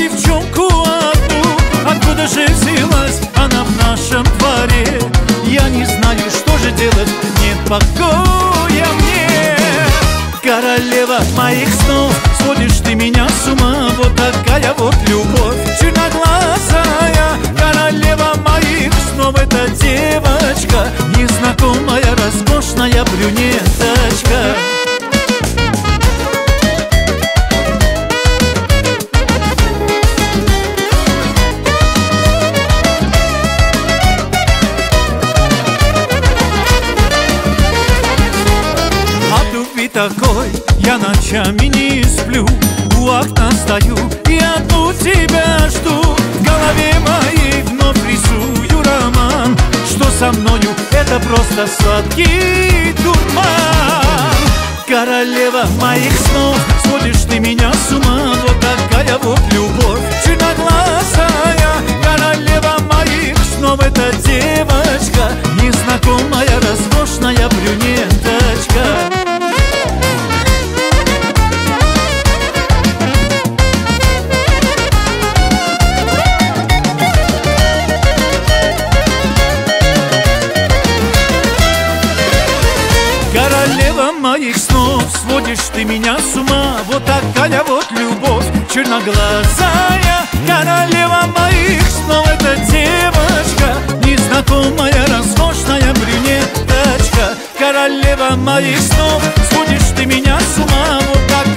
девчонку одну. Откуда же взялась она в нашем дворе? Я не знаю, что же делать, нет покоя мне. Королева моих снов, сводишь ты меня с ума. Вот такая вот любовь черноглазая. Королева моих снов, эта девочка незнакомая, роскошная брюнеточка. Такой, я ночами не сплю, у окна стою и одну тебя жду. В голове моей вновь рисую роман, что со мною это просто сладкий дурман. Королева моих снов, сводишь ты меня с ума. Вот такая вот любовь черноглазая. Королева моих снов, эта девочка незнакомая, роскошная брюнеточка. Королева моих снов, сводишь ты меня с ума. Вот такая вот любовь черноглазая. Королева моих снов, эта девочка незнакомая, роскошная брюнеточка. Королева моих снов, сводишь ты меня с ума. Вот так